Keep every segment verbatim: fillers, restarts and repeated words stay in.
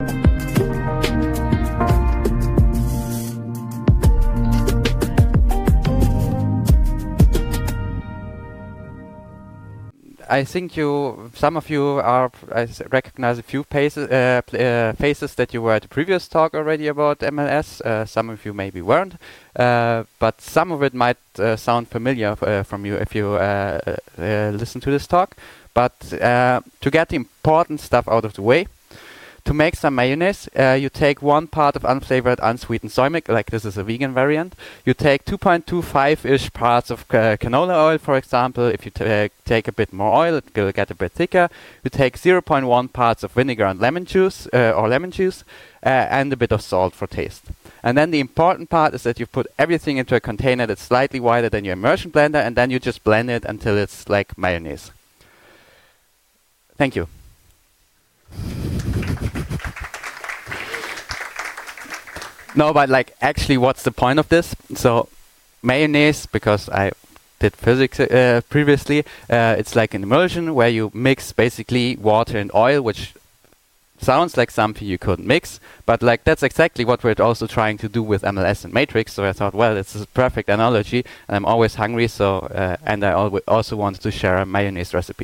I think you, some of you are, I recognize a few paces, uh, uh, faces that you were at the previous talk already about M L S. Uh, some of you maybe weren't, uh, but some of it might uh, sound familiar uh, from you if you uh, uh, listen to this talk. But uh, to get the important stuff out of the way, to make some mayonnaise, uh, you take one part of unflavored, unsweetened soy milk, like this is a vegan variant. You take two point two five-ish parts of uh, canola oil, for example. If you take a bit more oil, it will get a bit thicker. You take zero point one parts of vinegar and lemon juice, uh, or lemon juice, uh, and a bit of salt for taste. And then the important part is that you put everything into a container that's slightly wider than your immersion blender, and then you just blend it until it's like mayonnaise. Thank you. No, but like actually what's the point of this? So mayonnaise, because I did physics uh, previously, uh, it's like an emulsion where you mix basically water and oil, which sounds like something you couldn't mix, but like that's exactly what we're also trying to do with M L S and Matrix. So I thought, well, this is a perfect analogy, and I'm always hungry, so uh, and I al also wanted to share a mayonnaise recipe.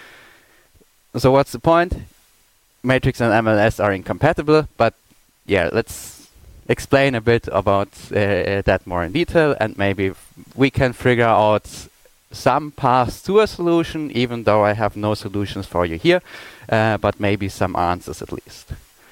So what's the point? Matrix and M L S are incompatible, but yeah, let's explain a bit about uh, that more in detail, and maybe we can figure out some paths to a solution, even though I have no solutions for you here, uh, but maybe some answers at least.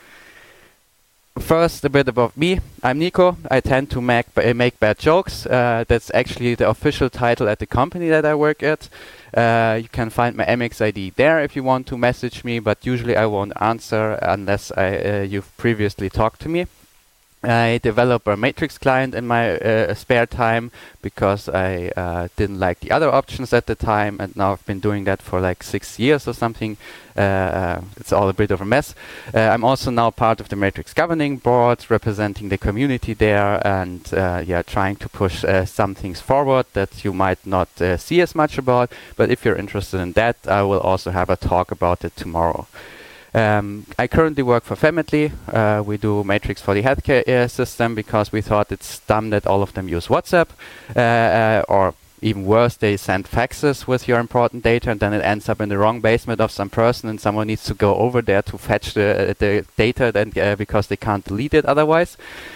First, a bit about me. I'm Nico. I tend to make, uh, make bad jokes. Uh, that's actually the official title at the company that I work at. Uh, you can find my M X I D there if you want to message me, but usually I won't answer unless I, uh, you've previously talked to me. I develop a Matrix client in my uh, spare time because I uh, didn't like the other options at the time, and now I've been doing that for like six years or something. Uh, it's all a bit of a mess. Uh, I'm also now part of the Matrix governing board, representing the community there, and uh, yeah, trying to push uh, some things forward that you might not uh, see as much about. But if you're interested in that, I will also have a talk about it tomorrow. Um, I currently work for Family. Uh, we do Matrix for the healthcare uh, system because we thought it's dumb that all of them use WhatsApp, uh, uh, or even worse, they send faxes with your important data, and then it ends up in the wrong basement of some person, and someone needs to go over there to fetch the, uh, the data then, uh, because they can't delete it otherwise.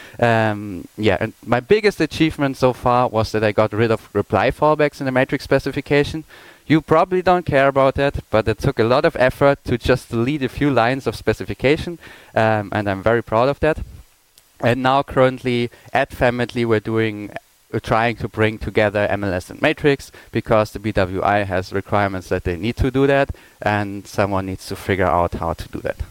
Um, yeah, and my biggest achievement so far was that I got rid of reply fallbacks in the Matrix specification. You probably don't care about that, but it took a lot of effort to just delete a few lines of specification, um, and I'm very proud of that. And now currently at Family we're doing, we're trying to bring together M L S and Matrix because the B W I has requirements that they need to do that, and someone needs to figure out how to do that.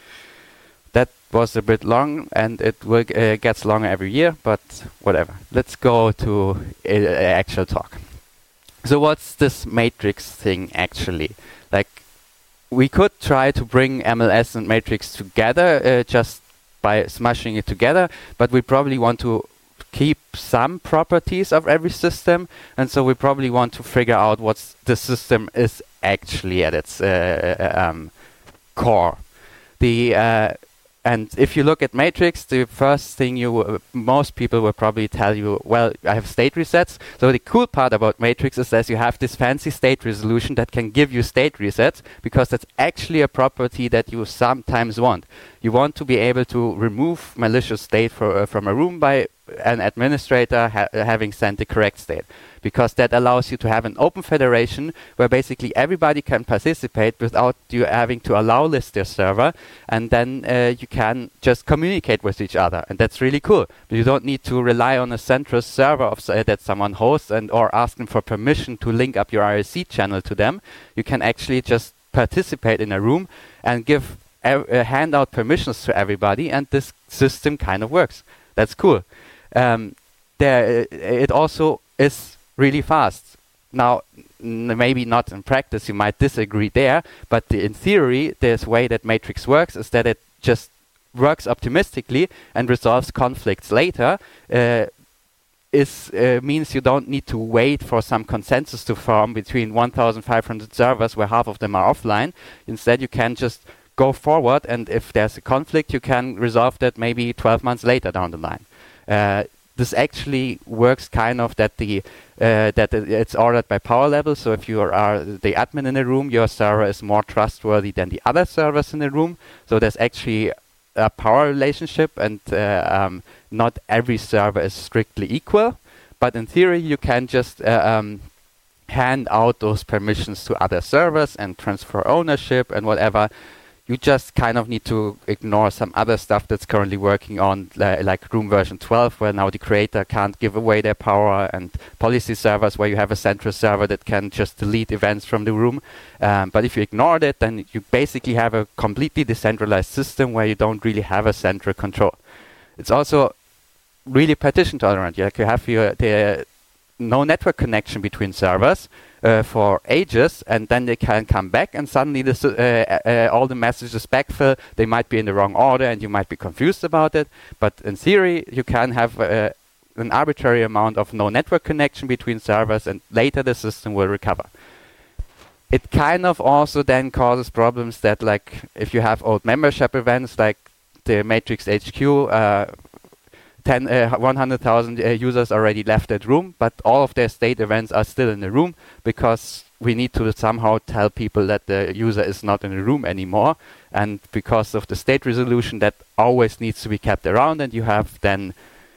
That was a bit long, and it will, uh, gets longer every year, but whatever. Let's go to uh, actual talk. So what's this Matrix thing actually? Like, we could try to bring M L S and Matrix together uh, just by smashing it together, but we probably want to keep some properties of every system, and so we probably want to figure out what the system is actually at its uh, um, core. The uh, And if you look at Matrix, the first thing you, uh, most people will probably tell you, well, I have state resets. So the cool part about Matrix is that you have this fancy state resolution that can give you state resets, because that's actually a property that you sometimes want. You want to be able to remove malicious state for, uh, from a room by an administrator ha having sent the correct state, because that allows you to have an open federation where basically everybody can participate without you having to allow list their server, and then uh, you can just communicate with each other, and that's really cool. But you don't need to rely on a central server of, uh, that someone hosts and or ask them for permission to link up your I R C channel to them. You can actually just participate in a room and give uh, hand out permissions to everybody, and this system kind of works. That's cool. Um, there, it also is really fast. Now, n maybe not in practice, you might disagree there, but the, in theory, this way that Matrix works is that it just works optimistically and resolves conflicts later. Uh, is uh, means you don't need to wait for some consensus to form between one thousand five hundred servers where half of them are offline. Instead, you can just go forward, and if there's a conflict, you can resolve that maybe twelve months later down the line. Uh, this actually works kind of that the uh, that it's ordered by power level. So if you are the admin in a room, your server is more trustworthy than the other servers in the room. So there's actually a power relationship, and uh, um, not every server is strictly equal. But in theory, you can just uh, um, hand out those permissions to other servers and transfer ownership and whatever. You just kind of need to ignore some other stuff that's currently working on, li like Room version twelve, where now the creator can't give away their power, and policy servers where you have a central server that can just delete events from the room. Um, but if you ignore that, then you basically have a completely decentralized system where you don't really have a central control. It's also really partition tolerant. Like you have your, the, no network connection between servers uh, for ages, and then they can come back, and suddenly this, uh, uh, all the messages backfill. They might be in the wrong order, and you might be confused about it. But in theory, you can have uh, an arbitrary amount of no network connection between servers, and later the system will recover. It kind of also then causes problems that, like, if you have old membership events, like the Matrix H Q, uh, ten, uh, one hundred thousand uh, users already left that room, but all of their state events are still in the room, because we need to somehow tell people that the user is not in the room anymore. And because of the state resolution, that always needs to be kept around, and you have then,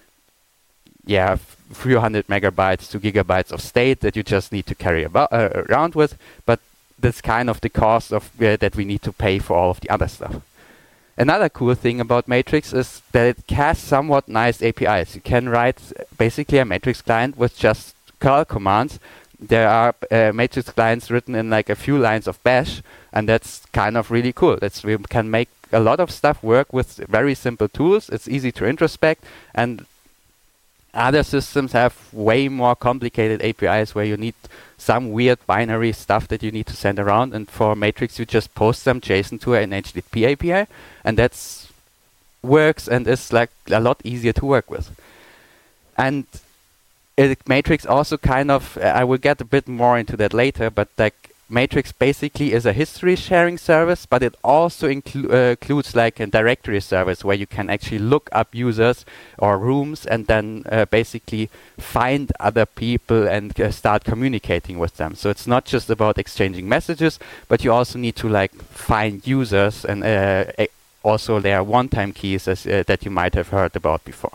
yeah, a few hundred megabytes to gigabytes of state that you just need to carry about, uh, around with. But that's kind of the cost of uh, that we need to pay for all of the other stuff. Another cool thing about Matrix is that it has somewhat nice A P Is. You can write basically a Matrix client with just curl commands. There are uh, Matrix clients written in like a few lines of bash, and that's kind of really cool. That's, we can make a lot of stuff work with very simple tools. It's easy to introspect, and other systems have way more complicated A P Is where you need some weird binary stuff that you need to send around, and for Matrix you just post some JSON to an H T T P A P I, and that's works and is like a lot easier to work with. And it, Matrix also kind of, uh, I will get a bit more into that later, but like Matrix basically is a history sharing service, but it also inclu uh, includes like a directory service where you can actually look up users or rooms, and then uh, basically find other people and uh, start communicating with them. So it's not just about exchanging messages, but you also need to like find users, and uh, also their one-time keys as, uh, that you might have heard about before.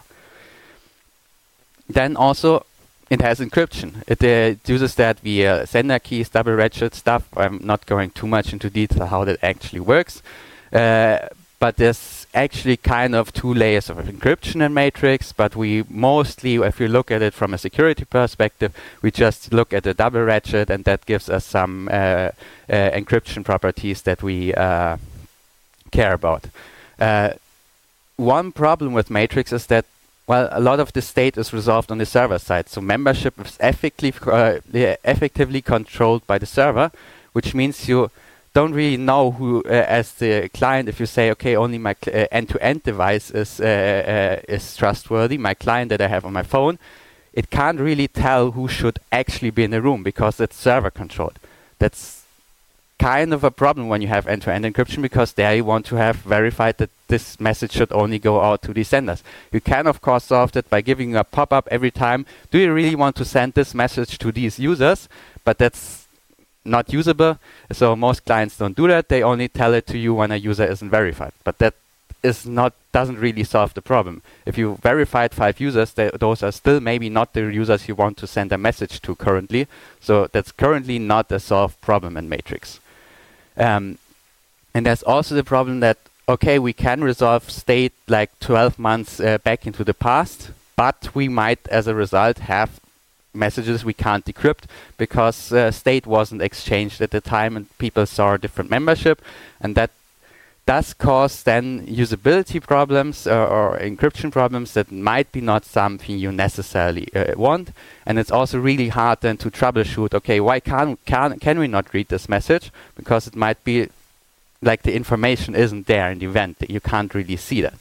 Then also it has encryption. It uh, uses that via sender keys, double redshift stuff. I'm not going too much into detail how that actually works. Uh, but there's actually kind of two layers of encryption in Matrix, but we mostly, if you look at it from a security perspective, we just look at the double redshift, and that gives us some uh, uh, encryption properties that we uh, care about. Uh, one problem with Matrix is that, well, a lot of the state is resolved on the server side. So membership is effectively, uh, effectively controlled by the server, which means you don't really know who, uh, as the client, if you say, okay, only my uh, end-to-end device is, uh, uh, is trustworthy, my client that I have on my phone, it can't really tell who should actually be in the room because it's server controlled. That's kind of a problem when you have end-to-end encryption, because there you want to have verified that this message should only go out to the senders. You can of course solve that by giving a pop-up every time, do you really want to send this message to these users? But that's not usable, so most clients don't do that. They only tell it to you when a user isn't verified. But that is not, doesn't really solve the problem. If you verified five users, those are still maybe not the users you want to send a message to currently. So that's currently not a solved problem in Matrix. Um, and there's also the problem that, okay, we can resolve state like twelve months uh, back into the past, but we might, as a result, have messages we can't decrypt because uh, state wasn't exchanged at the time and people saw a different membership, and that does cause then usability problems uh, or encryption problems that might be not something you necessarily uh, want. And it's also really hard then to troubleshoot, okay, why can't, can, can we not read this message? Because it might be like the information isn't there in the event, that you can't really see that.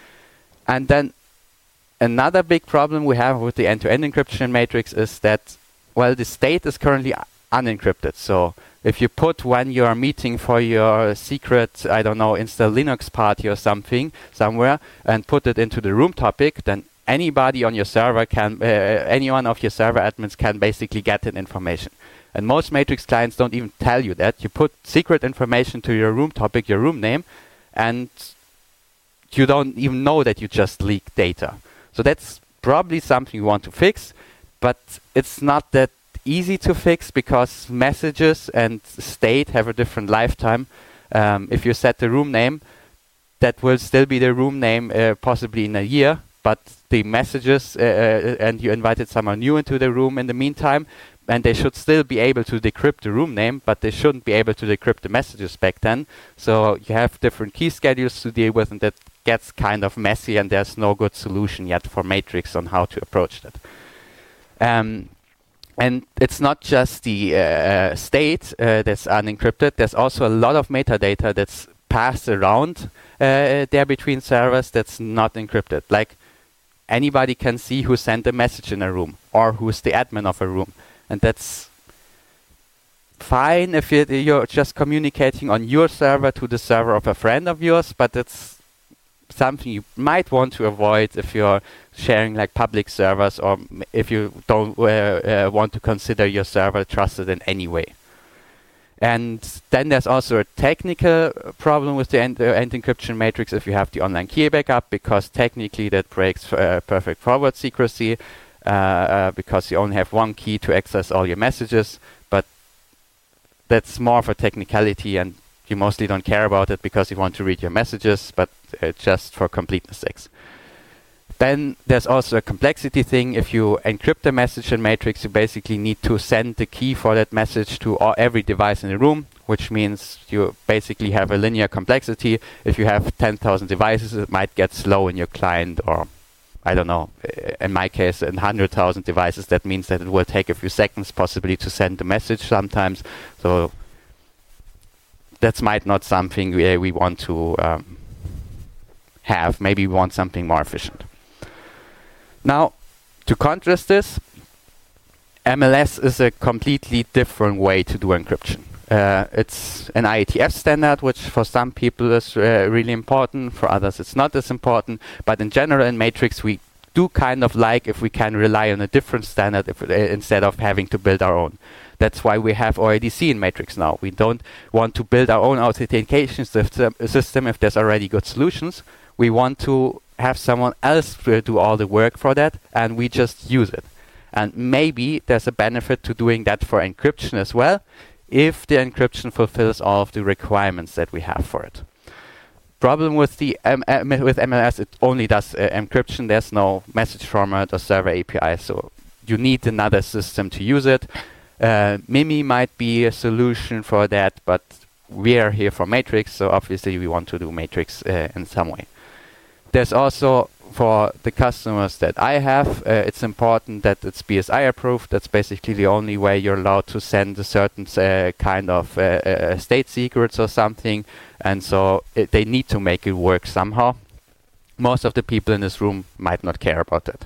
And then another big problem we have with the end-to-end encryption in Matrix is that, well, the state is currently unencrypted. So if you put when you're meeting for your secret, I don't know, install Linux party or something somewhere and put it into the room topic, then anybody on your server can, uh, any one of your server admins can basically get that information. And most Matrix clients don't even tell you that. You put secret information to your room topic, your room name, and you don't even know that you just leaked data. So that's probably something you want to fix, but it's not that easy to fix because messages and state have a different lifetime. Um, if you set the room name, that will still be the room name uh, possibly in a year, but the messages, uh, uh, and you invited someone new into the room in the meantime, and they should still be able to decrypt the room name, but they shouldn't be able to decrypt the messages back then. So you have different key schedules to deal with, and that gets kind of messy, and there's no good solution yet for Matrix on how to approach that. Um, and it's not just the uh, state uh, that's unencrypted. There's also a lot of metadata that's passed around uh, there between servers that's not encrypted. Like anybody can see who sent a message in a room or who's the admin of a room. And that's fine if you're, you're just communicating on your server to the server of a friend of yours, but it's something you might want to avoid if you're sharing like public servers, or m if you don't uh, uh, want to consider your server trusted in any way. And then there's also a technical problem with the end, uh, end encryption matrix if you have the online key backup, because technically that breaks uh, perfect forward secrecy, uh, uh, because you only have one key to access all your messages, but that's more of a technicality and you mostly don't care about it because you want to read your messages, but uh, just for completeness sake. Then there's also a complexity thing. If you encrypt a message in Matrix, you basically need to send the key for that message to all, every device in the room, which means you basically have a linear complexity. If you have ten thousand devices, it might get slow in your client, or I don't know, in my case, in one hundred thousand devices, that means that it will take a few seconds possibly to send the message sometimes. So that's might not something we, uh, we want to um, have. Maybe we want something more efficient. Now, to contrast this, M L S is a completely different way to do encryption. Uh, it's an I E T F standard, which for some people is uh, really important, for others it's not as important, but in general in Matrix we do kind of like if we can rely on a different standard if, uh, instead of having to build our own. That's why we have O I D C in Matrix now. We don't want to build our own authentication system, system if there's already good solutions. We want to have someone else to do all the work for that, and we just use it. And maybe there's a benefit to doing that for encryption as well, if the encryption fulfills all of the requirements that we have for it. Problem with the M with M L S, it only does uh, encryption. There's no message format or server A P I, so you need another system to use it. Uh, Mimi might be a solution for that, but we are here for Matrix, so obviously we want to do Matrix uh, in some way. There's also, for the customers that I have, uh, it's important that it's B S I approved. That's basically the only way you're allowed to send a certain uh, kind of uh, uh, state secrets or something, and so it, they need to make it work somehow. Most of the people in this room might not care about that.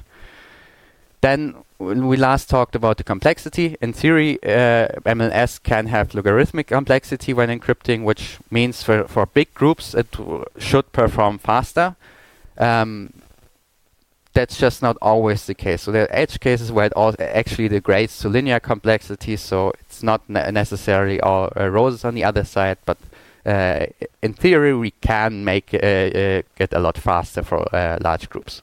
Then when we last talked about the complexity, in theory uh, M L S can have logarithmic complexity when encrypting, which means for, for big groups it should perform faster. Um, that's just not always the case. So there are edge cases where it all actually degrades to linear complexity, so it's not ne necessarily all uh, roses on the other side, but uh, in theory we can make uh, uh, get a lot faster for uh, large groups.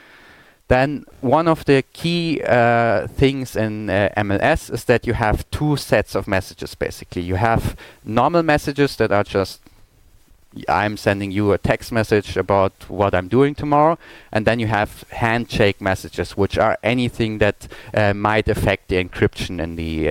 Then one of the key uh, things in uh, M L S is that you have two sets of messages basically. You have normal messages that are just I'm sending you a text message about what I'm doing tomorrow, and then you have handshake messages, which are anything that uh, might affect the encryption in the uh,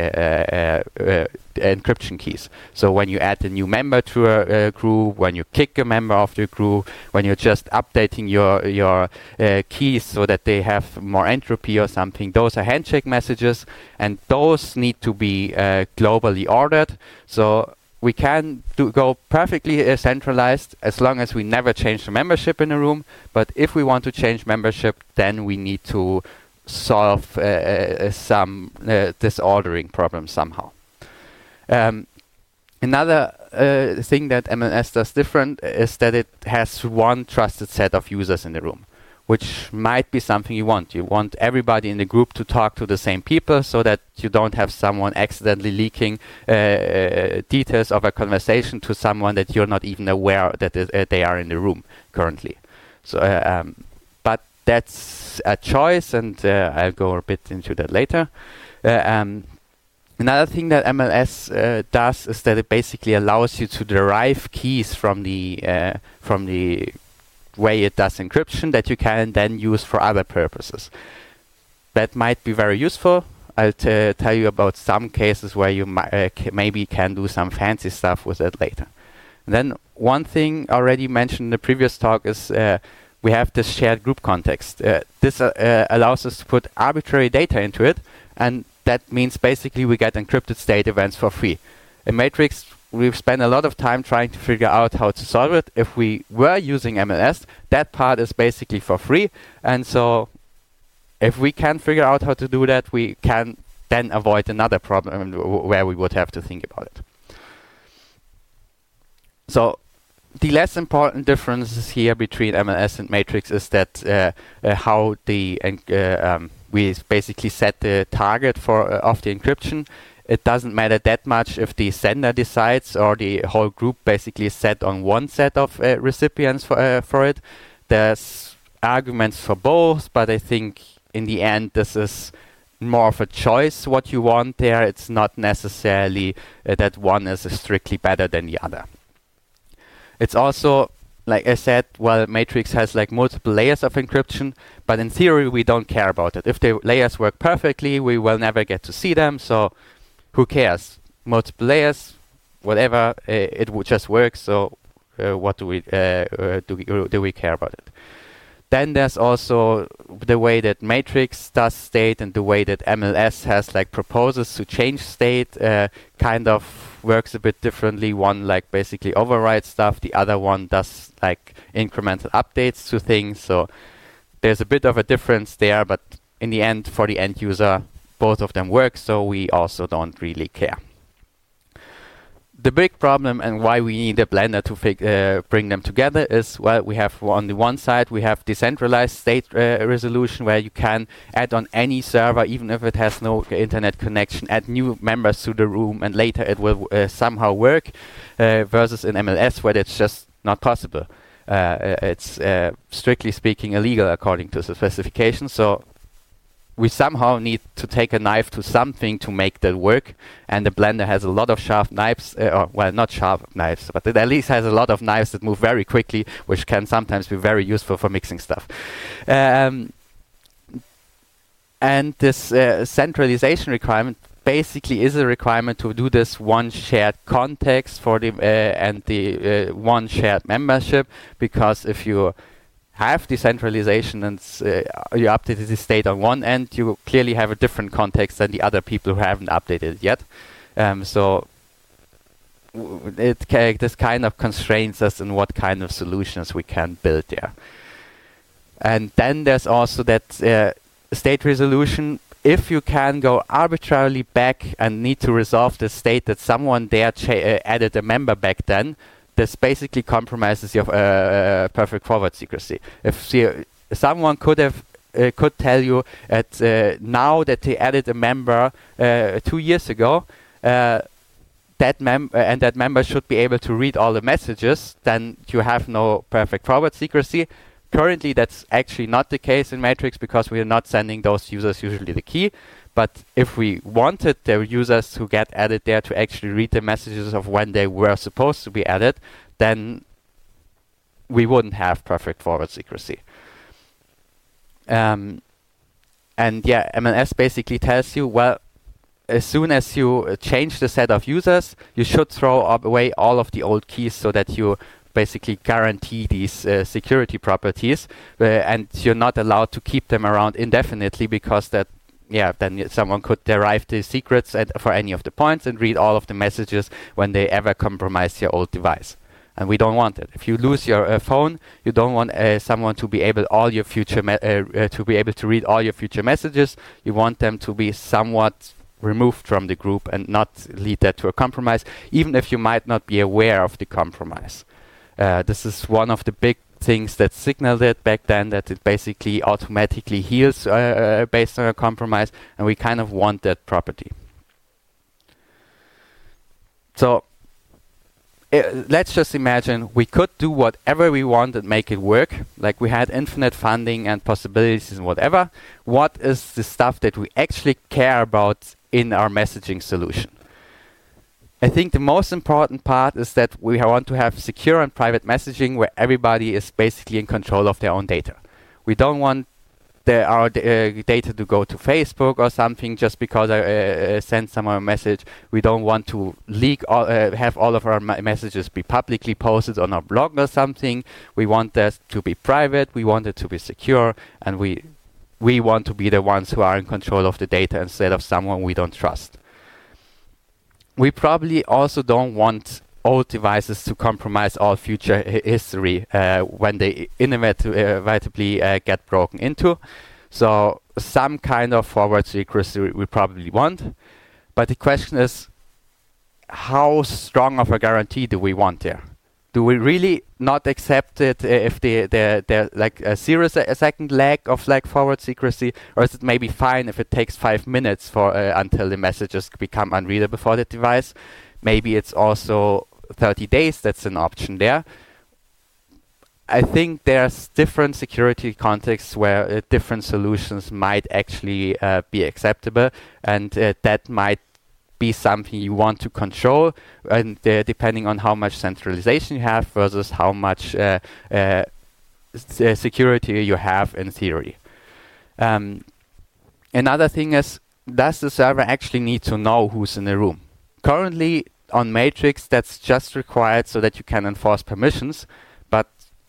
uh, uh, uh, encryption keys. So when you add a new member to a, a group, when you kick a member of the group, when you're just updating your your uh, keys so that they have more entropy or something, those are handshake messages, and those need to be uh, globally ordered. So we can do go perfectly uh, centralized as long as we never change the membership in a room. But if we want to change membership, then we need to solve uh, uh, some uh, disordering problem somehow. Um, another uh, thing that M L S does different is that it has one trusted set of users in the room, which might be something you want. You want everybody in the group to talk to the same people so that you don't have someone accidentally leaking uh, uh, details of a conversation to someone that you're not even aware that uh, they are in the room currently. So, uh, um, but that's a choice, and uh, I'll go a bit into that later. Uh, um, another thing that M L S uh, does is that it basically allows you to derive keys from the uh, from the way it does encryption that you can then use for other purposes. That might be very useful. I'll t tell you about some cases where you uh, maybe can do some fancy stuff with it later. And then one thing already mentioned in the previous talk is uh, we have this shared group context. Uh, this uh, uh, allows us to put arbitrary data into it, and that means basically we get encrypted state events for free. In Matrix, we've spent a lot of time trying to figure out how to solve it. If we were using M L S, that part is basically for free. And so if we can figure out how to do that, we can then avoid another problem where we would have to think about it. So the less important differences here between M L S and Matrix is that uh, uh, how the uh, um, we basically set the target for uh, of the encryption. It doesn't matter that much if the sender decides or the whole group basically is set on one set of uh, recipients for, uh, for it. There's arguments for both, but I think in the end this is more of a choice what you want there. It's not necessarily uh, that one is strictly better than the other. It's also, like I said, well, Matrix has like multiple layers of encryption, but in theory we don't care about it. If the layers work perfectly, we will never get to see them, so who cares? Multiple layers, whatever, uh, it would just work. So, uh, what do we uh, uh, do? We, uh, do we care about it? Then there's also the way that Matrix does state and the way that M L S has like proposes to change state. Uh, kind of works a bit differently. One like basically overrides stuff. The other one does like incremental updates to things. So there's a bit of a difference there, but in the end, for the end user, both of them work, so we also don't really care. The big problem and why we need a Blender to fig uh, bring them together is, well, we have on the one side we have decentralized state uh, resolution where you can add on any server, even if it has no internet connection, add new members to the room, and later it will uh, somehow work, uh, versus in M L S where it's just not possible. Uh, it's uh, strictly speaking illegal according to the specification, so we somehow need to take a knife to something to make that work, and the Blender has a lot of sharp knives, uh, or well, not sharp knives, but it at least has a lot of knives that move very quickly, which can sometimes be very useful for mixing stuff. Um, and this uh, centralization requirement basically is a requirement to do this one shared context for the uh, and the uh, one shared membership, because if you have decentralization and uh, you updated the state on one end, you clearly have a different context than the other people who haven't updated it yet. Um, so w it ca this kind of constrains us in what kind of solutions we can build there. And then there's also that uh, state resolution. If you can go arbitrarily back and need to resolve the state that someone there cha uh, added a member back then, this basically compromises your uh, perfect forward secrecy. If see, someone could have uh, could tell you that uh, now that they added a member uh, two years ago, uh, that mem uh, and that member should be able to read all the messages, then you have no perfect forward secrecy. Currently, that's actually not the case in Matrix because we are not sending those users usually the key. But if we wanted the users who get added there to actually read the messages of when they were supposed to be added, then we wouldn't have perfect forward secrecy. Um, and yeah, M L S basically tells you, well, as soon as you uh, change the set of users, you should throw away all of the old keys so that you basically guarantee these uh, security properties, uh, and you're not allowed to keep them around indefinitely, because that yeah, then someone could derive the secrets at, for any of the points and read all of the messages when they ever compromise your old device. And we don't want it. If you lose your uh, phone, you don't want uh, someone to be able all your future me uh, uh, to be able to read all your future messages. You want them to be somewhat removed from the group and not lead that to a compromise, even if you might not be aware of the compromise. Uh, this is one of the big things that Signal did back then, that it basically automatically heals uh, uh, based on a compromise, and we kind of want that property. So Uh, let's just imagine we could do whatever we want and make it work. Like we had infinite funding and possibilities and whatever. What is the stuff that we actually care about in our messaging solution? I think the most important part is that we want to have secure and private messaging where everybody is basically in control of their own data. We don't want the, our uh, data to go to Facebook or something just because I uh, send someone a message. We don't want to leak, all, uh, have all of our messages be publicly posted on our blog or something. We want that to be private. We want it to be secure, and we we want to be the ones who are in control of the data instead of someone we don't trust. We probably also don't want old devices to compromise all future hi history uh, when they inevitably uh, get broken into. So some kind of forward secrecy we probably want. But the question is, how strong of a guarantee do we want there? Do we really not accept it uh, if they they're, they're like a zero se a second lag of like forward secrecy, or is it maybe fine if it takes five minutes for uh, until the messages become unreadable for the device? Maybe it's also thirty days. That's an option there. I think there's different security contexts where uh, different solutions might actually uh, be acceptable, and uh, that might be something you want to control, and uh, depending on how much centralization you have versus how much uh, uh, security you have in theory. Um, another thing is, does the server actually need to know who's in the room? Currently on Matrix, that's just required so that you can enforce permissions, but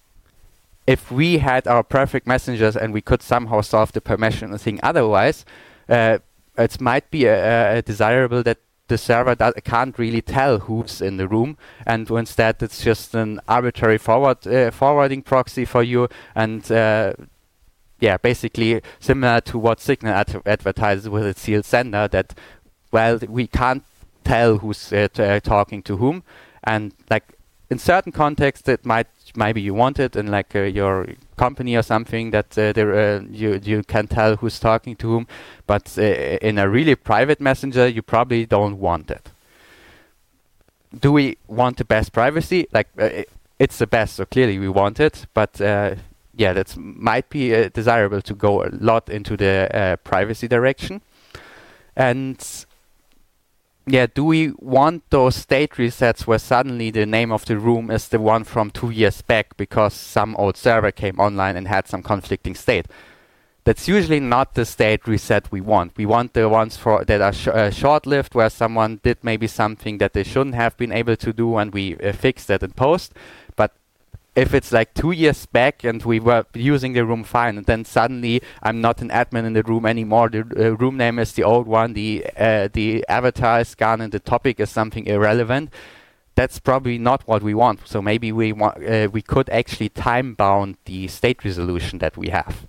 if we had our perfect messengers and we could somehow solve the permission thing otherwise, uh, it might be uh, uh, desirable that the server can't really tell who's in the room, and instead it's just an arbitrary forward uh, forwarding proxy for you, and uh, yeah, basically similar to what Signal ad advertises with its sealed sender, that, well, we can't tell who's uh, t uh, talking to whom, and like in certain contexts it might maybe you want it in like uh, your company or something that uh, there uh, you you can tell who's talking to whom, but uh, in a really private messenger you probably don't want it. Do we want the best privacy? Like uh, it's the best, so clearly we want it, but uh, yeah, that might be uh, desirable to go a lot into the uh, privacy direction. And yeah, do we want those state resets where suddenly the name of the room is the one from two years back because some old server came online and had some conflicting state? That's usually not the state reset we want. We want the ones for that are sh uh, short-lived, where someone did maybe something that they shouldn't have been able to do, and we uh, fix that in post. But if it's like two years back and we were using the room fine, and then suddenly I'm not an admin in the room anymore, the uh, room name is the old one, the uh, the avatar is gone, and the topic is something irrelevant, that's probably not what we want. So maybe we want uh, we could actually time bound the state resolution that we have.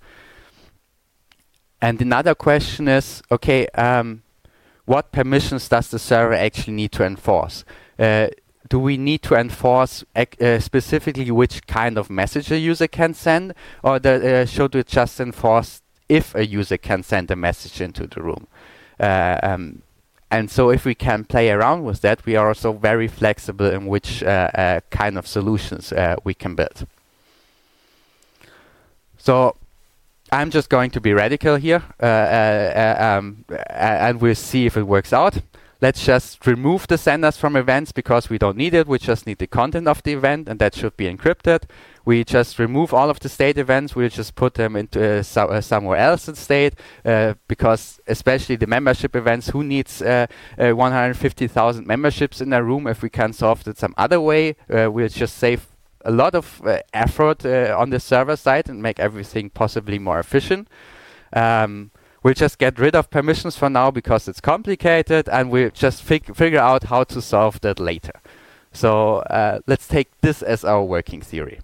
And another question is, okay, um, what permissions does the server actually need to enforce? Uh, Do we need to enforce uh, specifically which kind of message a user can send, or the, uh, should we just enforce if a user can send a message into the room? Uh, um, and so if we can play around with that, we are also very flexible in which uh, uh, kind of solutions uh, we can build. So I'm just going to be radical here, uh, uh, uh, um, and we'll see if it works out. Let's just remove the senders from events because we don't need it. We just need the content of the event, and that should be encrypted. We just remove all of the state events. We'll just put them into uh, so, uh, somewhere else in state uh, because especially the membership events, who needs uh, uh, one hundred fifty thousand memberships in a room if we can solve it some other way? Uh, we'll just save a lot of uh, effort uh, on the server side and make everything possibly more efficient. Um, We'll just get rid of permissions for now because it's complicated, and we'll just fig figure out how to solve that later. So uh, let's take this as our working theory.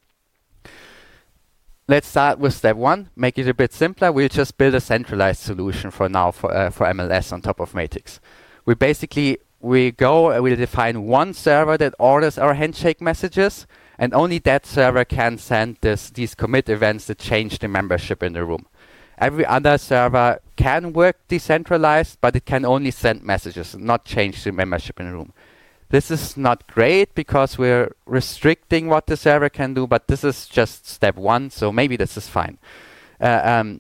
Let's start with step one, make it a bit simpler. We'll just build a centralized solution for now for, uh, for M L S on top of Matrix. We basically, we go, uh, we'll define one server that orders our handshake messages, and only that server can send this, these commit events that change the membership in the room. Every other server can work decentralized, but it can only send messages, not change the membership in the room. This is not great because we're restricting what the server can do, but this is just step one, so maybe this is fine. Uh, um,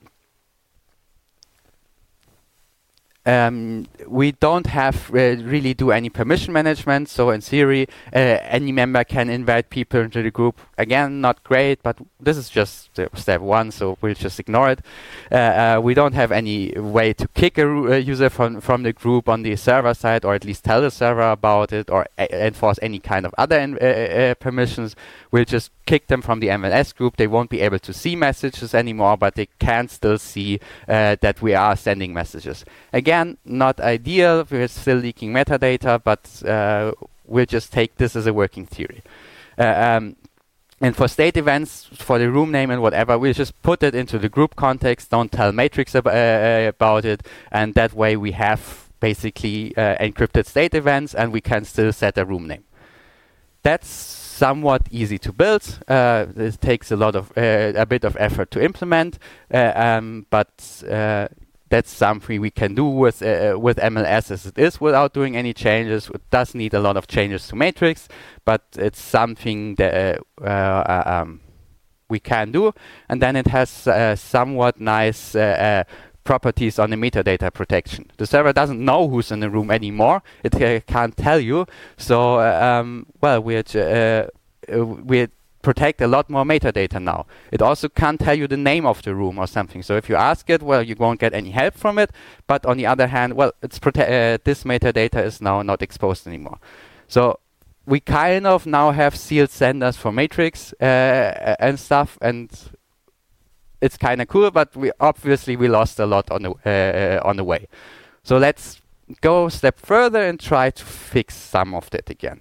Um, we don't have uh, really do any permission management, so in theory uh, any member can invite people into the group. Again, not great, but this is just uh, step one, so we'll just ignore it. Uh, uh, we don't have any way to kick a, a user from, from the group on the server side, or at least tell the server about it, or enforce any kind of other in, uh, uh, permissions. We'll just kick them from the M L S group. They won't be able to see messages anymore, but they can still see uh, that we are sending messages. Again, not ideal. We're still leaking metadata, but uh, we'll just take this as a working theory. Uh, um, and for state events, for the room name and whatever, we'll just put it into the group context. Don't tell Matrix ab uh, about it, and that way we have basically uh, encrypted state events, and we can still set a room name. That's somewhat easy to build. Uh, it takes a lot of uh, a bit of effort to implement, uh, um, but uh, that's something we can do with uh, with M L S as it is without doing any changes. It does need a lot of changes to Matrix, but it's something that uh, uh, um, we can do. And then it has uh, somewhat nice uh, uh, properties on the metadata protection. The server doesn't know who's in the room anymore. It uh, can't tell you. So, uh, um, well, we uh, uh, we protect a lot more metadata now. It also can't tell you the name of the room or something. So if you ask it, well, you won't get any help from it. But on the other hand, well, it's prote uh, this metadata is now not exposed anymore. So we kind of now have sealed senders for Matrix uh, and stuff, and it's kind of cool, but we obviously we lost a lot on the uh, on the way. So let's go a step further and try to fix some of that again.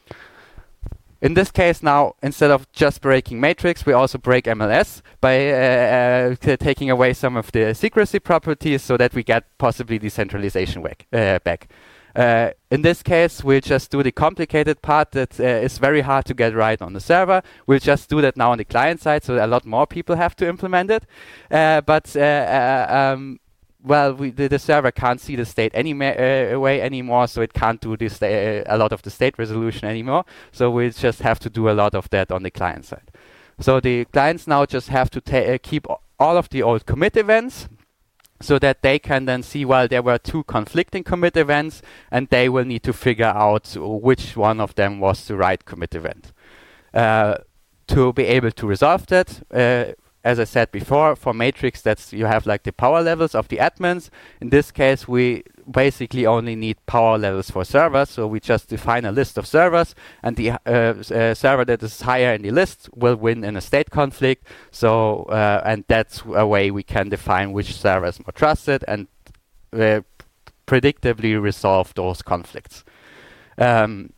In this case now, instead of just breaking Matrix, we also break M L S by uh, uh, taking away some of the secrecy properties so that we get possibly decentralization back. Uh, back. Uh, in this case, we'll just do the complicated part that uh, is very hard to get right on the server. We'll just do that now on the client side, so a lot more people have to implement it. Uh, but uh, uh, um, well, we, the, the server can't see the state any uh, way anymore, so it can't do this uh, a lot of the state resolution anymore. So we just have to do a lot of that on the client side. So the clients now just have to uh, keep all of the old commit events, so that they can then see, well, there were two conflicting commit events, and they will need to figure out which one of them was the right commit event. Uh, to be able to resolve that, uh, as I said before, for Matrix, that's you have like the power levels of the admins. In this case, we basically only need power levels for servers, so we just define a list of servers, and the uh, uh, server that is higher in the list will win in a state conflict. So, uh, and that's a way we can define which server is more trusted and uh, predictably resolve those conflicts. Um,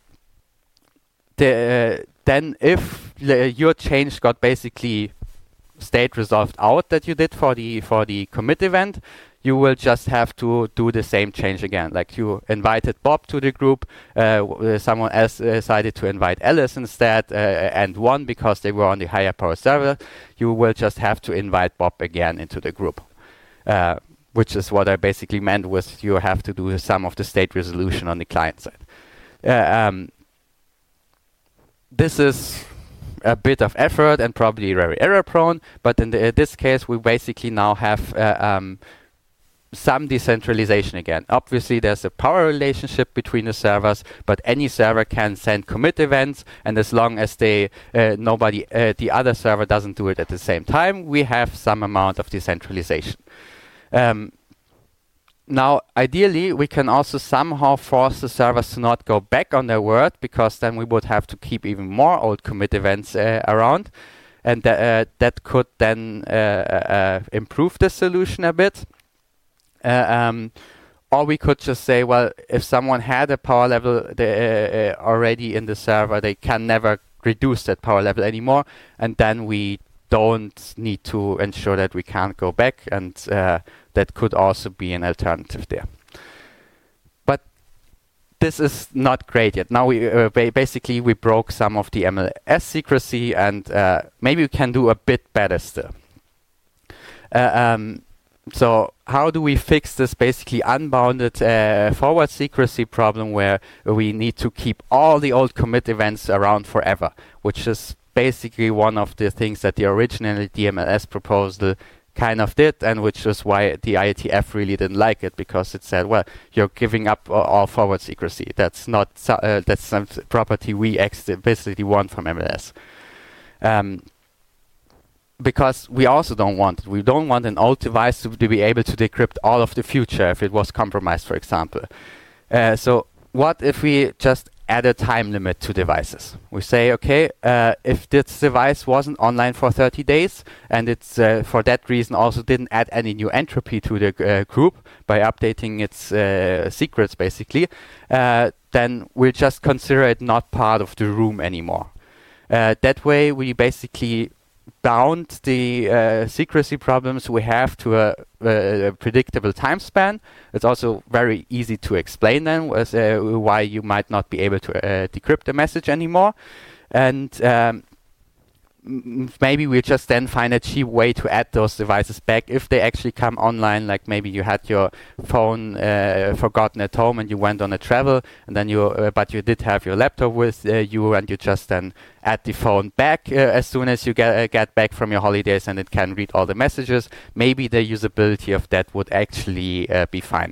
the, uh, then if uh, your change got basically state resolved out that you did for the for the commit event, you will just have to do the same change again. Like you invited Bob to the group, uh, someone else decided to invite Alice instead, uh, and won because they were on the higher power server. You will just have to invite Bob again into the group, uh, which is what I basically meant with you have to do some of the state resolution on the client side. Uh, um, this is a bit of effort and probably very error prone, but in the, uh, this case we basically now have uh, um, some decentralization again. Obviously there's a power relationship between the servers, but any server can send commit events, and as long as they uh, nobody uh, the other server doesn't do it at the same time, we have some amount of decentralization. Um, Now, ideally, we can also somehow force the servers to not go back on their word, because then we would have to keep even more old commit events uh, around, and th uh, that could then uh, uh, improve the solution a bit. Uh, um, Or we could just say, well, if someone had a power level uh, already in the server, they can never reduce that power level anymore, and then we don't need to ensure that we can't go back, and uh, that could also be an alternative there. But this is not great yet. Now we uh, ba basically we broke some of the M L S secrecy, and uh, maybe we can do a bit better still. Uh, um, so how do we fix this basically unbounded uh, forward secrecy problem where we need to keep all the old commit events around forever, which is basically one of the things that the original D M L S proposal kind of did, and which is why the I E T F really didn't like it, because it said, well, you're giving up all, all forward secrecy. That's not uh, that's some property we explicitly want from M L S. Um, because we also don't want it. We don't want an old device to, to be able to decrypt all of the future if it was compromised, for example. Uh, so what if we just add a time limit to devices? We say, okay, uh, if this device wasn't online for thirty days, and it's uh, for that reason also didn't add any new entropy to the uh, group by updating its uh, secrets, basically, uh, then we'll just consider it not part of the room anymore. Uh, that way, we basically bound the uh, secrecy problems we have to a, a predictable time span. It's also very easy to explain then as, uh, why you might not be able to uh, decrypt a message anymore. And um, maybe we'll just then find a cheap way to add those devices back if they actually come online, like maybe you had your phone uh, forgotten at home and you went on a travel, and then you, uh, but you did have your laptop with uh, you, and you just then add the phone back uh, as soon as you get, uh, get back from your holidays, and it can read all the messages. Maybe the usability of that would actually uh, be fine.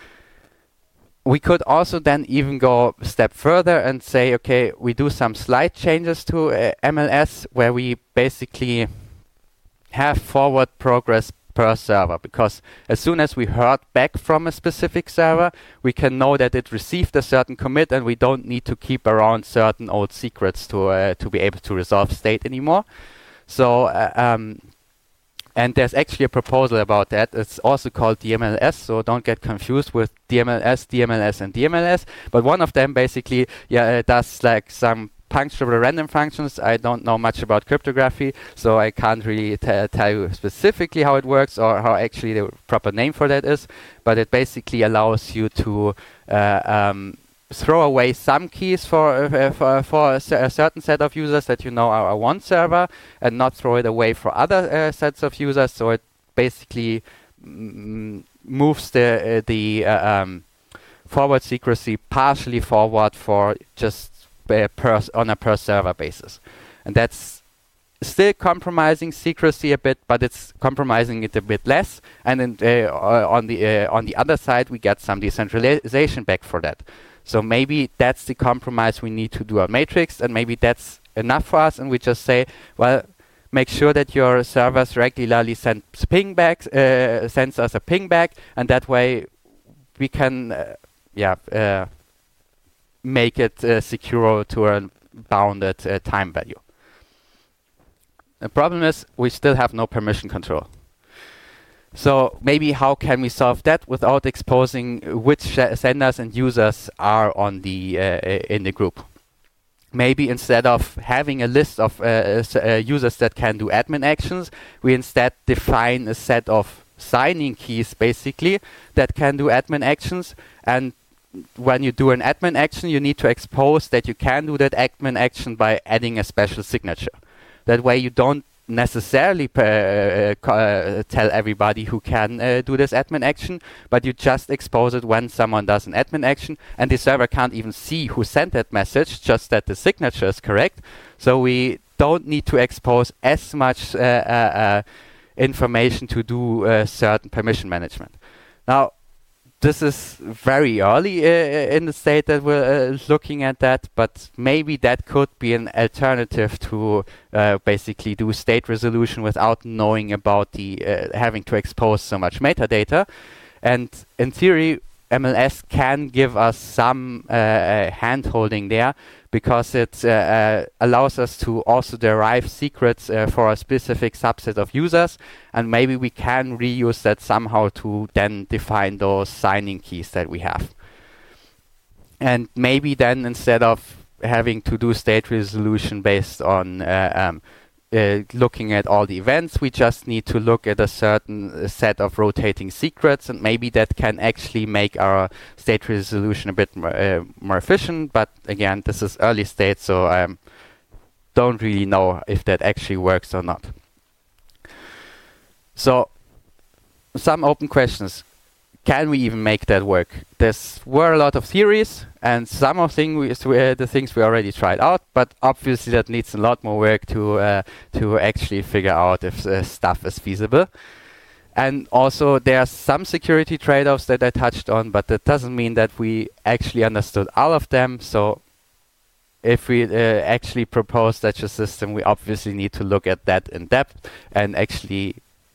We could also then even go a step further and say, okay, we do some slight changes to uh, M L S where we basically have forward progress per server, because as soon as we heard back from a specific server, we can know that it received a certain commit, and we don't need to keep around certain old secrets to uh, to be able to resolve state anymore. So uh, um, and there's actually a proposal about that. It's also called D M L S, so don't get confused with D M L S, D M L S, and D M L S. But one of them basically yeah, uh, does like some punctuable random functions. I don't know much about cryptography, so I can't really tell you specifically how it works or how actually the proper name for that is. But it basically allows you to uh, um, throw away some keys for uh, for, for a, a certain set of users that you know are one server, and not throw it away for other uh, sets of users. So it basically mm, moves the uh, the uh, um, forward secrecy partially forward for just uh, per on a per server basis, and that's still compromising secrecy a bit, but it's compromising it a bit less. And then uh, on the uh, on the other side, we get some decentralization back for that. So maybe that's the compromise we need to do on Matrix, and maybe that's enough for us, and we just say, well, make sure that your servers regularly send ping back, uh, sends us a ping back, and that way we can, uh, yeah, uh, make it uh, secure to a bounded uh, time value. The problem is we still have no permission control. So maybe how can we solve that without exposing which senders and users are on the uh, in the group? Maybe instead of having a list of uh, uh, users that can do admin actions, we instead define a set of signing keys basically that can do admin actions. And when you do an admin action, you need to expose that you can do that admin action by adding a special signature. That way you don't necessarily uh, uh, tell everybody who can uh, do this admin action, but you just expose it when someone does an admin action, and the server can't even see who sent that message, just that the signature is correct. So we don't need to expose as much uh, uh, uh, information to do uh, certain permission management. Now, this is very early uh, in the state that we're uh, looking at that, but maybe that could be an alternative to uh, basically do state resolution without knowing about the uh, having to expose so much metadata. And in theory, M L S can give us some uh, hand holding there, because it uh, uh, allows us to also derive secrets uh, for a specific subset of users, and maybe we can reuse that somehow to then define those signing keys that we have. And maybe then, instead of having to do state resolution based on uh, um, Uh, looking at all the events, we just need to look at a certain uh, set of rotating secrets, and maybe that can actually make our state resolution a bit more, uh, more efficient. But again, this is early state, so I um, don't really know if that actually works or not. So, some open questions. Can we even make that work? There were a lot of theories, and some of thing we, uh, the things we already tried out, but obviously that needs a lot more work to uh, to actually figure out if uh, stuff is feasible. And also there are some security trade-offs that I touched on, but that doesn't mean that we actually understood all of them. So if we uh, actually propose such a system, we obviously need to look at that in depth and actually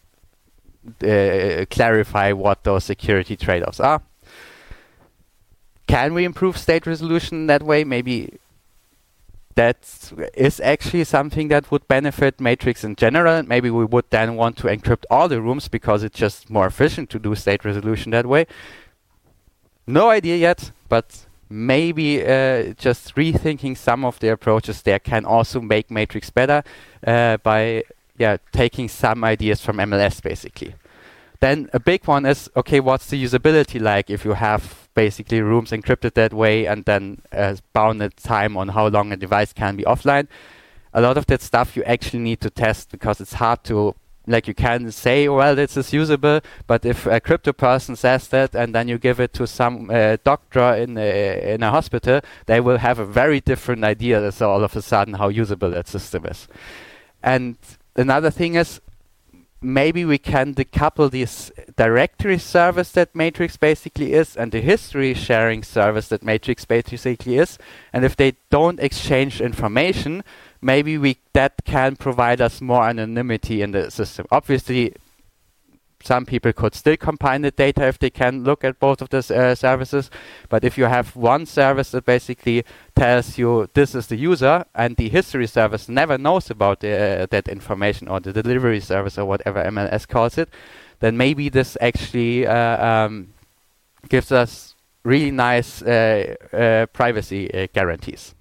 Uh, clarify what those security trade-offs are. Can we improve state resolution in that way? Maybe that is actually something that would benefit Matrix in general. Maybe we would then want to encrypt all the rooms because it's just more efficient to do state resolution that way. No idea yet, but maybe uh, just rethinking some of the approaches there can also make Matrix better uh, by yeah, taking some ideas from M L S, basically. Then a big one is, okay, what's the usability like if you have basically rooms encrypted that way and then uh, bounded time on how long a device can be offline? A lot of that stuff you actually need to test, because it's hard to, like, you can say, well, this is usable, but if a crypto person says that and then you give it to some uh, doctor in a, in a hospital, they will have a very different idea as all of a sudden how usable that system is. And another thing is, maybe we can decouple this directory service that Matrix basically is and the history sharing service that Matrix basically is. And if they don't exchange information, maybe we that can provide us more anonymity in the system. Obviously, some people could still combine the data if they can look at both of those uh, services. But if you have one service that basically tells you this is the user, and the history service never knows about uh, that information, or the delivery service or whatever M L S calls it, then maybe this actually uh, um, gives us really nice uh, uh, privacy uh, guarantees.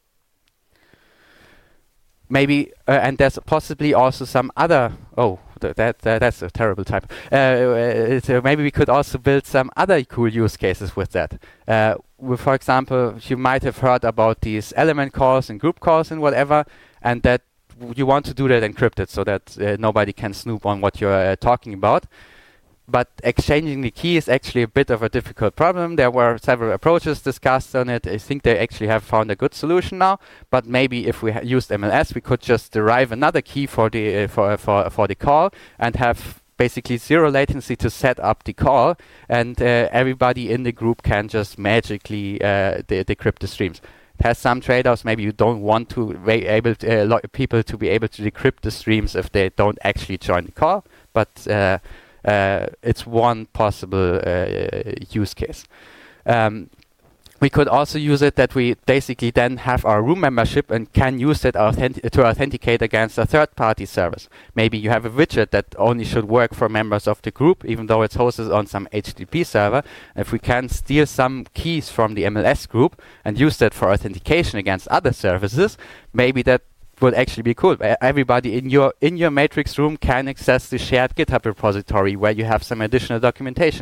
Maybe, uh, and there's possibly also some other, oh, th that, that that's a terrible type. Uh, so maybe we could also build some other cool use cases with that. Uh, with, for example, you might have heard about these element calls and group calls and whatever, and that you want to do that encrypted so that uh, nobody can snoop on what you're uh, talking about. But exchanging the key is actually a bit of a difficult problem. There were several approaches discussed on it. I think they actually have found a good solution now. But maybe if we used M L S, we could just derive another key for the uh, for for for the call and have basically zero latency to set up the call, and uh, everybody in the group can just magically uh, de decrypt the streams. It has some trade-offs. Maybe you don't want to be able to, uh, people to be able to decrypt the streams if they don't actually join the call, but uh, Uh, it's one possible uh, use case. Um, we could also use it that we basically then have our room membership and can use it authentic to authenticate against a third-party service. Maybe you have a widget that only should work for members of the group, even though it's hosted on some H T T P server. If we can steal some keys from the M L S group and use that for authentication against other services, maybe that would actually be cool. Everybody in your in your Matrix room can access the shared GitHub repository where you have some additional documentation.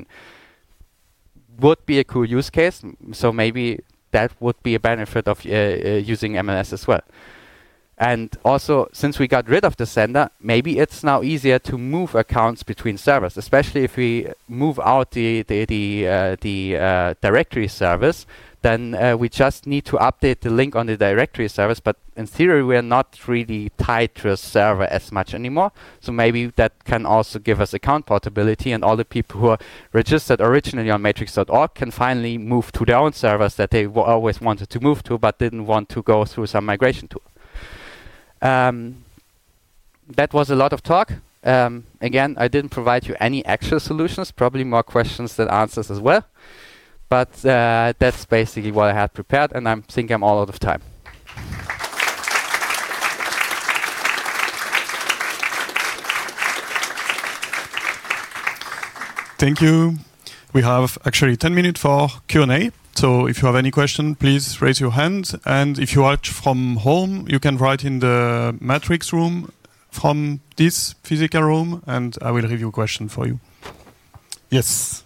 Would be a cool use case. So maybe that would be a benefit of uh, uh, using M L S as well. And also, since we got rid of the sender, maybe it's now easier to move accounts between servers, especially if we move out the the the, uh, the uh, directory service. Then uh, we just need to update the link on the directory service, but in theory we're not really tied to a server as much anymore. So maybe that can also give us account portability, and all the people who are registered originally on matrix dot org can finally move to their own servers that they w always wanted to move to, but didn't want to go through some migration tool. Um, that was a lot of talk. Um, again, I didn't provide you any actual solutions, probably more questions than answers as well. But uh, that's basically what I had prepared, and I think I'm all out of time. Thank you. We have actually ten minutes for Q and A. So if you have any question, please raise your hand. And if you watch from home, you can write in the Matrix room from this physical room, and I will review a question for you. Yes.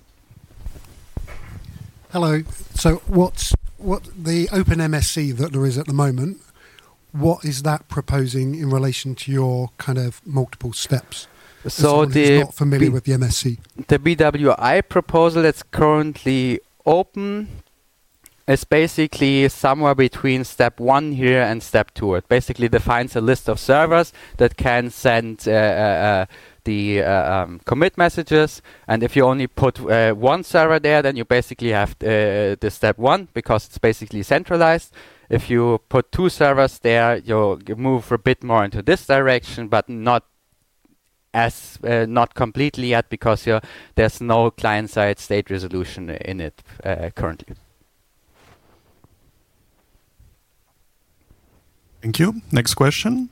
Hello. So what's what the OpenMSC that there is at the moment, what is that proposing in relation to your kind of multiple steps? So the not familiar B with the M S C. The B W I proposal that's currently open is basically somewhere between step one here and step two. It basically defines a list of servers that can send uh, uh, the uh, um, commit messages, and if you only put uh, one server there, then you basically have uh, the step one, because it's basically centralized. If you put two servers there, you'll move a bit more into this direction, but not as uh, not completely yet, because you're, there's no client-side state resolution in it uh, currently. Thank you. Next question.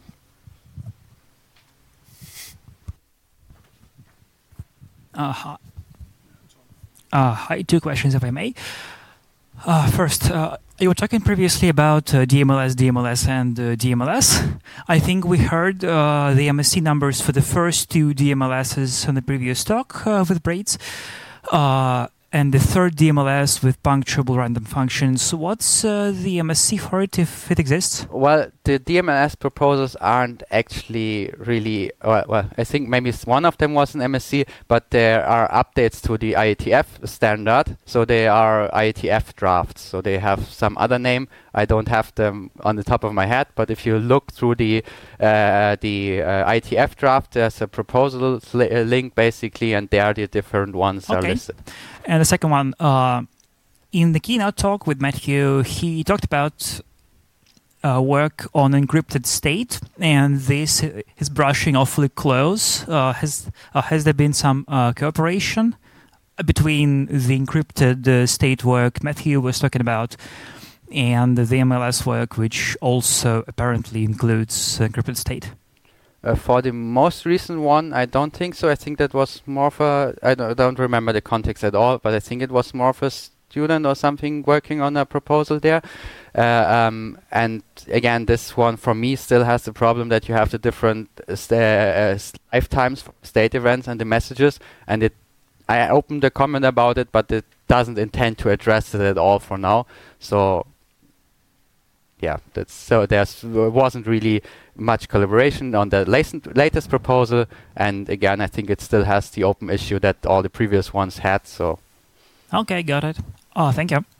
Uh, hi. Uh, hi, two questions, if I may. Uh, first, uh, you were talking previously about uh, D M L S, D M L S, and uh, D M L S. I think we heard uh, the M S C numbers for the first two D M L Ss on the previous talk uh, with Braids. Uh, and the third D M L S with puncturable random functions. What's uh, the M S C for it, if it exists? Well, the D M L S proposals aren't actually really, well, well, I think maybe one of them was an M S C, but there are updates to the I E T F standard, so they are I E T F drafts, so they have some other name. I don't have them on the top of my head, but if you look through the uh, the uh, I E T F draft, there's a proposal li uh, link basically, and there the different ones okay. are listed. And the second one, uh, in the keynote talk with Matthew, he talked about uh, work on encrypted state, and this is brushing awfully close. Uh, has uh, has there been some uh, cooperation between the encrypted uh, state work Matthew was talking about and the M L S work, which also apparently includes encrypted state? Uh, for the most recent one, I don't think so. I think that was more of a, I don't, I don't remember the context at all, but I think it was more of a student or something working on a proposal there. Uh, um, and again, this one for me still has the problem that you have the different uh, st uh, lifetimes for state events and the messages, and it, I opened a comment about it, but it doesn't intend to address it at all for now. So yeah, that's so there's wasn't really much collaboration on the latest, latest proposal, and again, I think it still has the open issue that all the previous ones had. So, okay, got it. Oh, thank you.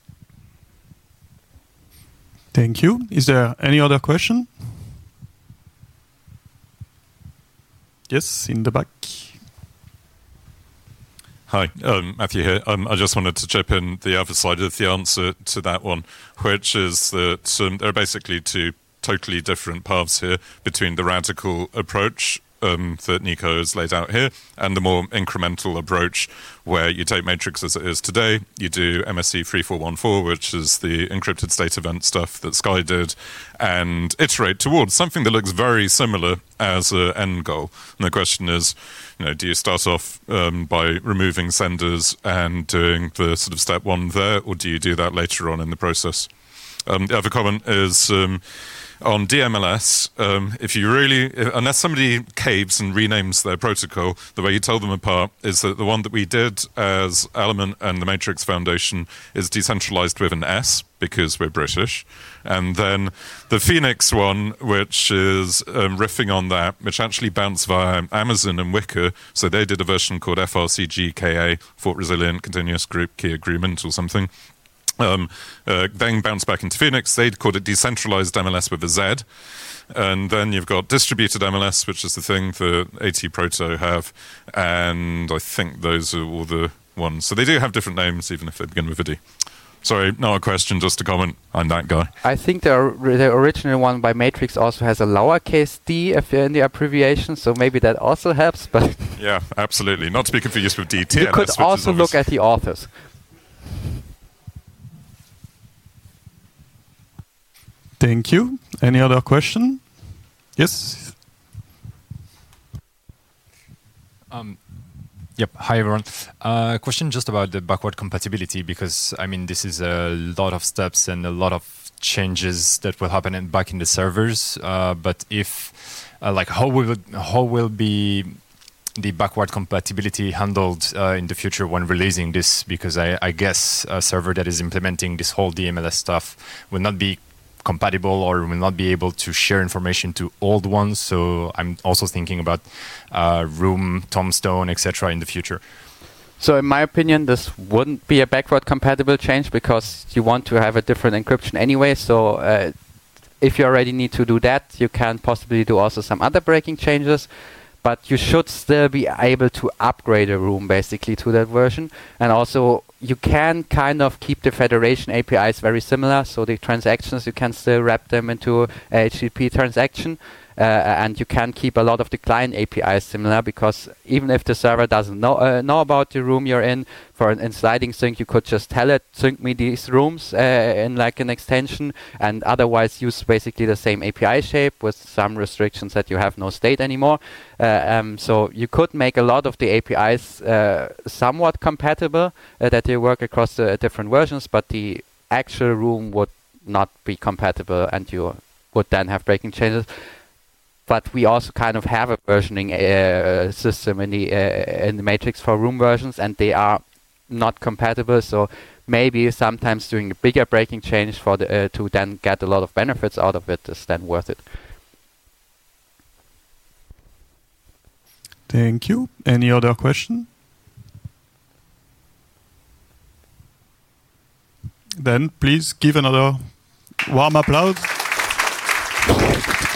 Thank you. Is there any other question? Yes, in the back. Hi, um, Matthew here. Um, I just wanted to chip in the other side of the answer to that one, which is that um, there are basically two totally different paths here between the radical approach um, that Nico has laid out here and the more incremental approach where you take Matrix as it is today, you do M S C three four one four, which is the encrypted state event stuff that Sky did, and iterate towards something that looks very similar as an end goal. And the question is, you know, do you start off um, by removing senders and doing the sort of step one there, or do you do that later on in the process? Um, the other comment is um, on D M L S, um, if you really, if, unless somebody caves and renames their protocol, the way you tell them apart is that the one that we did as Element and the Matrix Foundation is decentralized with an S, because we're British. And then the Phoenix one, which is um, riffing on that, which actually bounced via Amazon and Wicker. So they did a version called F R C G K A, Fort Resilient Continuous Group Key Agreement or something. Um, uh, then bounced back into Phoenix. They'd called it decentralized M L S with a Z. And then you've got distributed M L S, which is the thing that AT Proto have. And I think those are all the ones. So they do have different names, even if they begin with a D. Sorry, not a question, just a comment. I'm that guy. I think the, or the original one by Matrix also has a lowercase d if you're in the abbreviation, so maybe that also helps. But yeah, absolutely. Not to be confused with D T N S. You could also look at the authors. Thank you. Any other question? Yes? Um, Yep. Hi, everyone. Uh, question just about the backward compatibility, because, I mean, this is a lot of steps and a lot of changes that will happen in, back in the servers. Uh, but if, uh, like, how will how will be the backward compatibility handled uh, in the future when releasing this? Because I, I guess a server that is implementing this whole D M L S stuff will not be compatible or will not be able to share information to old ones. So I'm also thinking about uh, Room, Tombstone, et cetera in the future. So in my opinion, this wouldn't be a backward compatible change because you want to have a different encryption anyway. So uh, if you already need to do that, you can possibly do also some other breaking changes. But you should still be able to upgrade a room basically to that version. And also you can kind of keep the federation A P Is very similar. So the transactions, you can still wrap them into a H T T P transaction. Uh, and you can keep a lot of the client A P Is similar, because even if the server doesn't know uh, know about the room you're in, for an in sliding sync, you could just tell it, sync me these rooms uh, in like an extension, and otherwise use basically the same A P I shape with some restrictions that you have no state anymore. Uh, um, so you could make a lot of the A P Is uh, somewhat compatible, uh, that they work across the different versions, but the actual room would not be compatible, and you would then have breaking changes. But we also kind of have a versioning uh, system in the uh, in the Matrix for room versions, and they are not compatible. So maybe sometimes doing a bigger breaking change for the uh, to then get a lot of benefits out of it is then worth it. Thank you. Any other question? Then please give another warm applause.